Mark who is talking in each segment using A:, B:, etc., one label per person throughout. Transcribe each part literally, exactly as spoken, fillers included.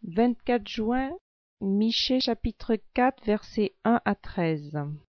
A: vingt-quatre juin, Michée chapitre quatre, versets un à treize.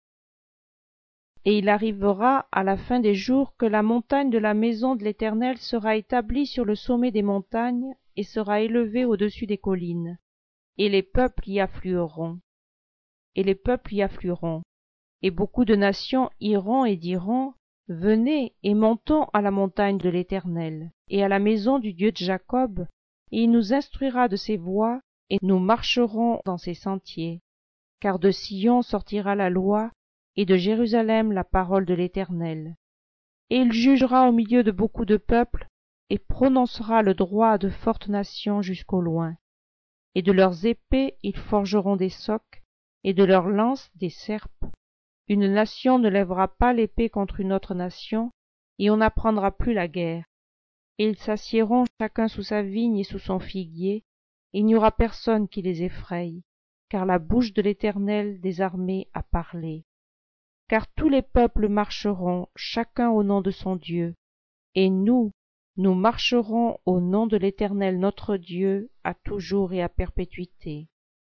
A: Et il arrivera à la fin des jours que la montagne de la maison de l'Éternel sera établie sur le sommet des montagnes et sera élevée au-dessus des collines, et les peuples y afflueront. Et les peuples y afflueront, et beaucoup de nations iront et diront: Venez et montons à la montagne de l'Éternel, et à la maison du Dieu de Jacob, et il nous instruira de ses voies, et nous marcherons dans ses sentiers. Car de Sion sortira la loi, et de Jérusalem la parole de l'Éternel. Et il jugera au milieu de beaucoup de peuples, et prononcera le droit de fortes nations jusqu'au loin. Et de leurs épées ils forgeront des socs, et de leurs lances des serpes. Une nation ne lèvera pas l'épée contre une autre nation, et on n'apprendra plus la guerre. Et ils s'assiéront chacun sous sa vigne et sous son figuier, et il n'y aura personne qui les effraie, car la bouche de l'Éternel des armées a parlé. Car tous les peuples marcheront, chacun au nom de son Dieu, et nous, nous marcherons au nom de l'Éternel notre Dieu, à toujours et à perpétuité.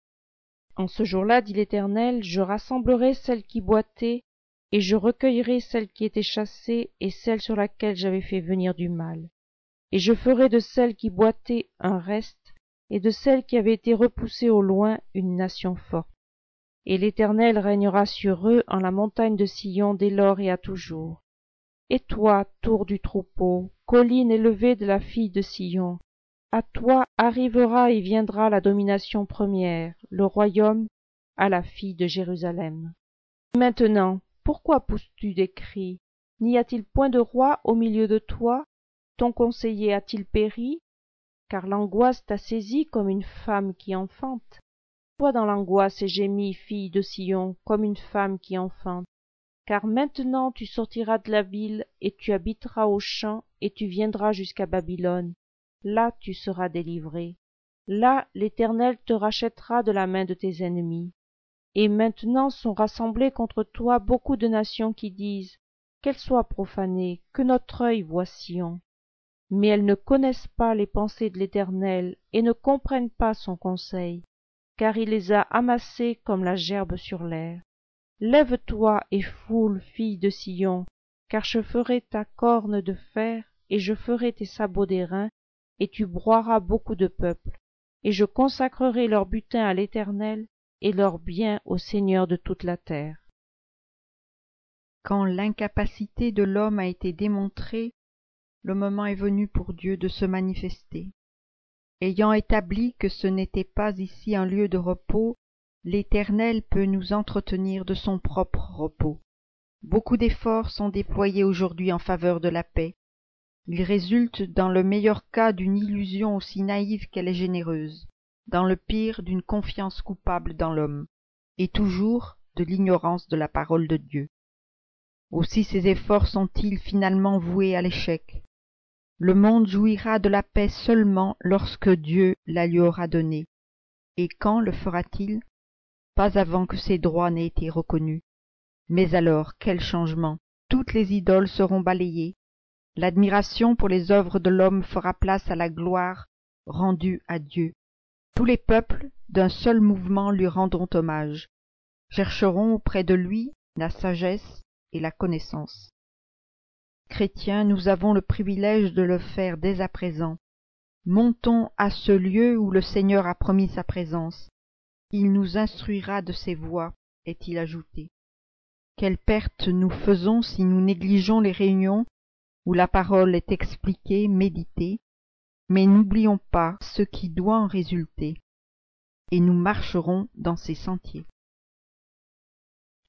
A: En ce jour-là, dit l'Éternel, je rassemblerai celles qui boitaient, et je recueillerai celles qui étaient chassées, et celles sur laquelle j'avais fait venir du mal. Et je ferai de celles qui boitaient un reste, et de celles qui avaient été repoussées au loin une nation forte. Et l'Éternel régnera sur eux en la montagne de Sion dès lors et à toujours. Et toi, tour du troupeau, colline élevée de la fille de Sion, à toi arrivera et viendra la domination première, le royaume, à la fille de Jérusalem. Maintenant, pourquoi pousses-tu des cris? N'y a-t-il point de roi au milieu de toi? Ton conseiller a-t-il péri? Car l'angoisse t'a saisi comme une femme qui enfante. Toi dans l'angoisse et gémis, fille de Sion, comme une femme qui enfante. Car maintenant tu sortiras de la ville, et tu habiteras aux champs, et tu viendras jusqu'à Babylone. Là tu seras délivré. Là l'Éternel te rachètera de la main de tes ennemis. Et maintenant sont rassemblées contre toi beaucoup de nations qui disent: Qu'elle soit profanée, que notre œil voie Sion. Mais elles ne connaissent pas les pensées de l'Éternel, et ne comprennent pas son conseil, car il les a amassées comme la gerbe sur l'air. Lève-toi et foule, fille de Sion, car je ferai ta corne de fer, et je ferai tes sabots d'airain, et tu broieras beaucoup de peuples, et je consacrerai leur butin à l'Éternel, et leurs biens au Seigneur de toute la terre.
B: Quand l'incapacité de l'homme a été démontrée, le moment est venu pour Dieu de se manifester. Ayant établi que ce n'était pas ici un lieu de repos, l'Éternel peut nous entretenir de son propre repos. Beaucoup d'efforts sont déployés aujourd'hui en faveur de la paix. Ils résultent dans le meilleur cas d'une illusion aussi naïve qu'elle est généreuse, dans le pire d'une confiance coupable dans l'homme, et toujours de l'ignorance de la parole de Dieu. Aussi ces efforts sont-ils finalement voués à l'échec. Le monde jouira de la paix seulement lorsque Dieu la lui aura donnée. Et quand le fera-t-il? Pas avant que ses droits n'aient été reconnus. Mais alors, quel changement! Toutes les idoles seront balayées. L'admiration pour les œuvres de l'homme fera place à la gloire rendue à Dieu. Tous les peuples, d'un seul mouvement, lui rendront hommage, chercheront auprès de lui la sagesse et la connaissance. Chrétiens, nous avons le privilège de le faire dès à présent. Montons à ce lieu où le Seigneur a promis sa présence. Il nous instruira de ses voies, est-il ajouté. Quelle perte nous faisons si nous négligeons les réunions où la parole est expliquée, méditée, mais n'oublions pas ce qui doit en résulter, et nous marcherons dans ces sentiers.